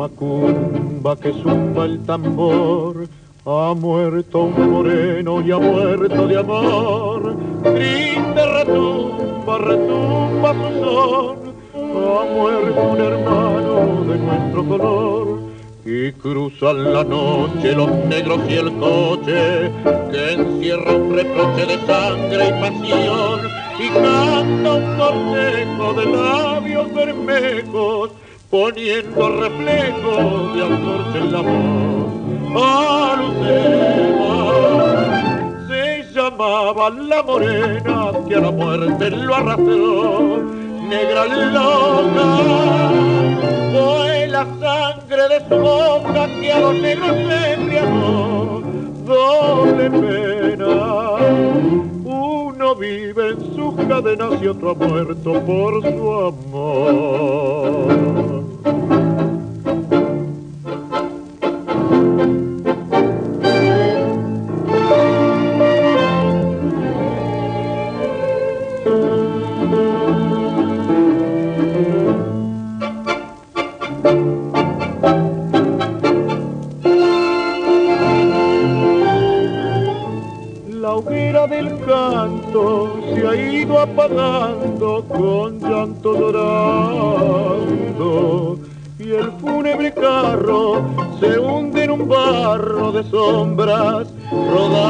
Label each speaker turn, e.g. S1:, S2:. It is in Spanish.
S1: macumba que zumba el tambor, ha muerto un moreno y ha muerto de amor. Triste retumba, retumba su son, ha muerto un hermano de nuestro color. Y cruzan la noche los negros y el coche que encierra un reproche de sangre y pasión, y canta un cortejo de labios bermejos poniendo reflejos de antorcha en la voz. Alucema se llamaba la morena que a la muerte lo arrastró. Negra loca fue la sangre de su boca que a los negros se embriagó. Doble pena, uno vive en sus cadenas y otro ha muerto por su amor. La hoguera del canto se ha ido apagando con llanto llorando, y el fúnebre carro se hunde en un barro de sombras rodando.